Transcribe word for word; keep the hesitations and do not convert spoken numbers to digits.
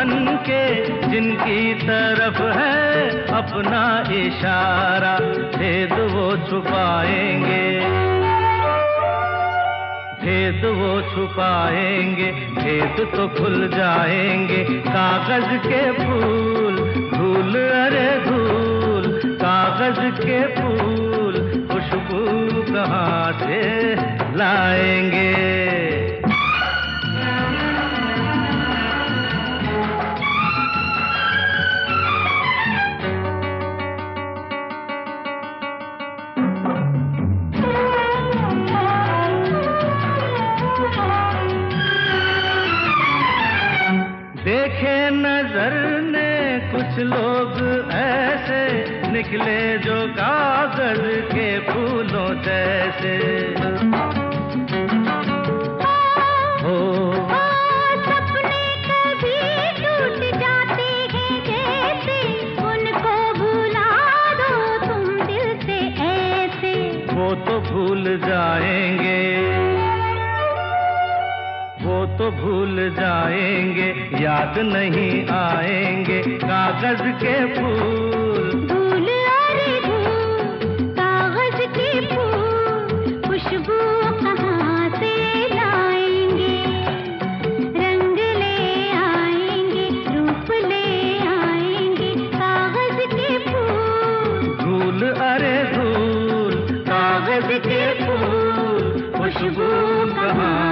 बन के जिनकी तरफ है अपना इशारा, भेद वो छुपाएंगे, भेद वो छुपाएंगे, भेद तो खुल जाएंगे। कागज के फूल धूल अरे धूल, कागज के फूल खुशबू कहाँ से लाएंगे। देखे नजर ने कुछ लोग ऐसे निकले जो कागज के फूलों जैसे। हो सपने कभी टूट जाते हैं जैसे, उनको भुला दो तुम दिल से ऐसे। वो तो भूल जाएंगे, वो तो भूल जाएंगे, याद नहीं आएंगे कागज के फूल। धूल अरे धूल, कागज के फूल खुशबू कहाँ से लाएंगे। रंग ले आएंगे, रूप ले आएंगे कागज के फूल। धूल अरे धूल, कागज के फूल खुशबू कहाँ